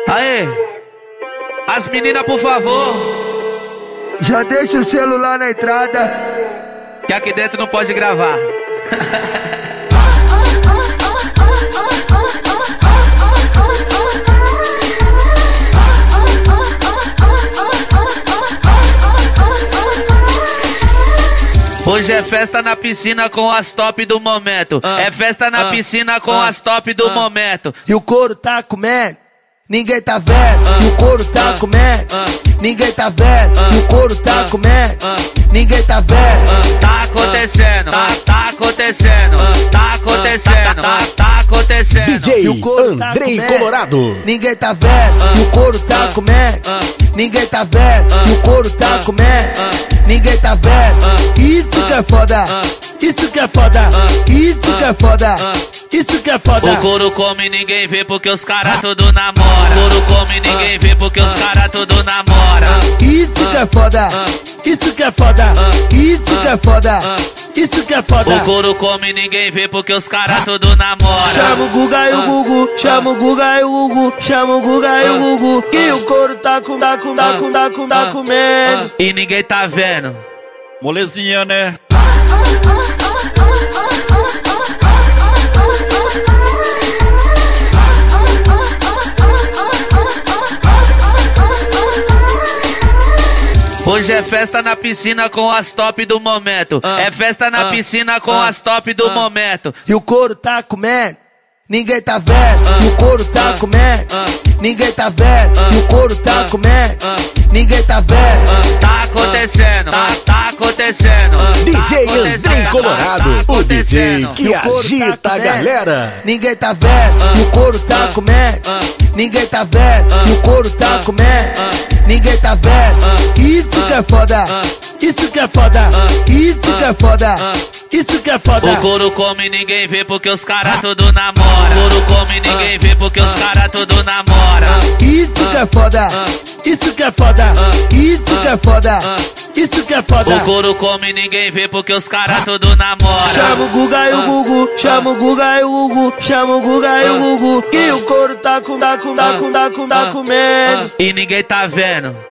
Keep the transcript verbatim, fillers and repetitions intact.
Aê, as meninas, por favor. Já deixa o celular na entrada, que aqui dentro não pode gravar. Hoje é festa na piscina com as top do momento. Ah, é festa na ah, piscina com ah, as top do ah, momento. E o couro tá comendo, ninguém tá vendo. Ah, e o couro tá ah, comendo, ah, ninguém tá vendo. Ah, e o couro tá ah, comendo, ah, ninguém tá vendo. Ah, tá acontecendo, ah, tá acontecendo, ah, tá acontecendo, ah, tá acontecendo. D J Andrei Colorado, ninguém tá vendo. Ah, e o couro tá ah, comendo, ah, ninguém tá vendo. Ah, e o couro tá comendo, ah, ninguém tá vendo. Isso que é foda, isso que é foda, isso que é foda, isso que é foda. O couro come ninguém vê porque os caras tudo namora. O couro come ninguém vê porque os caras tudo namora. Isso que é foda, isso que é foda, isso que é foda, isso que é foda. O couro come ninguém vê porque os caras tudo namora. Chama o Guga e o Gugu, chama o Guga e o Gugu, chama o Guga e o Gugu, que o couro tá com, tá com, tá com, tá com, tá comendo e ninguém tá vendo. Molezinha, né? Hoje é festa na piscina com as top do momento. Ah, é festa na ah, piscina com ah, as top do ah, momento. E o couro tá comendo, ninguém tá vendo. Ah, e o couro tá ah, comendo, ah, ninguém tá vendo. Ah, e o couro tá ah, comendo, ah, ninguém tá vendo. Ah, tá acontecendo, ah, tá acontecendo. Ah, D J Andrei Colorado, tá o D J que agita tá a galera. Ninguém tá vendo. Ah, e o couro tá ah, comendo, ah, ninguém tá vendo. Ah, e o couro tá comendo, ah, ninguém tá vendo. Isso que é foda, isso que é foda, isso que é foda, isso que é foda. O couro come ninguém vê porque os caras tudo namora. O couro come ninguém vê porque os caras tudo namora. Isso que é foda, isso que é foda, isso que é foda, isso que é foda. O couro come ninguém vê porque os caras tudo namora. Chama o Guga e o Gugu, chama o Guga e o Gugu, chama o Guga e o Gugu, que o couro tá com, tá com, tá com, tá com, tá comendo e ninguém tá vendo.